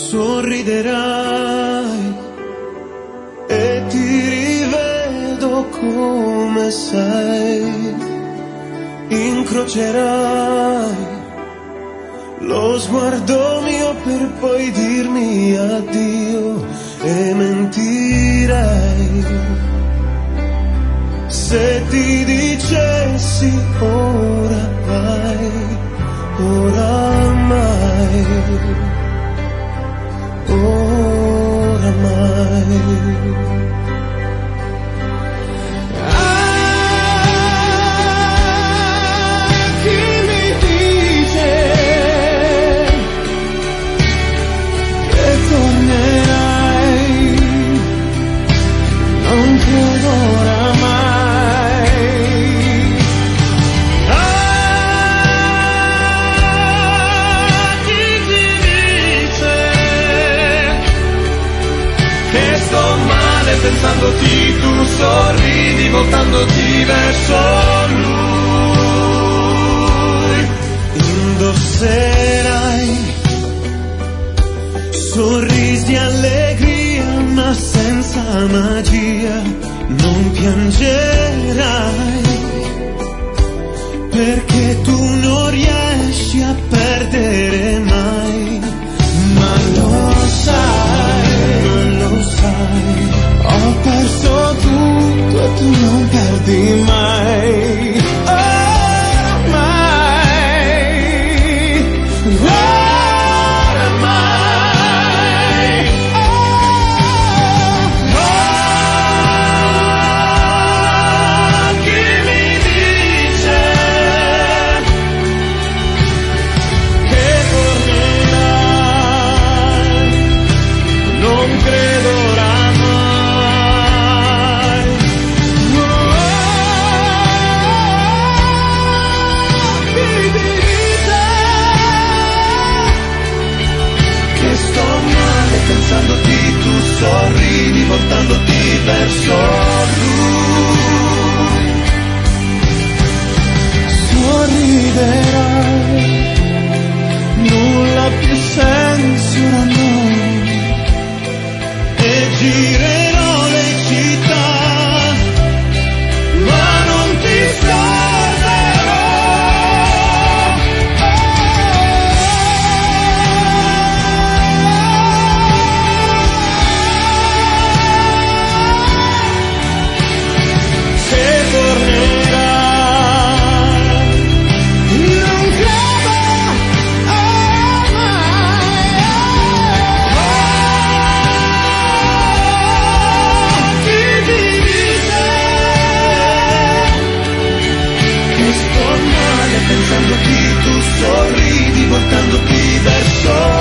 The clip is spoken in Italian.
sorriderai e ti rivedo come sei, incrocerai lo sguardo mio per poi dirmi addio e mentirei se ti dicessi ora vai, oramai, oramai. Pensandoti tu sorridi voltandoti verso lui. Indosserai sorrisi allegria ma senza magia, non piangerai perché tu non riesci a perdere mai, ma lo sai, lo sai. Ho perso tutto e tu non perdi mai. Sorridi voltandoti verso lui. Sorriderai, nulla più senso ora noi, e girerò le città, ma non ti salverò. Pensandoti tu sorridi voltandoti verso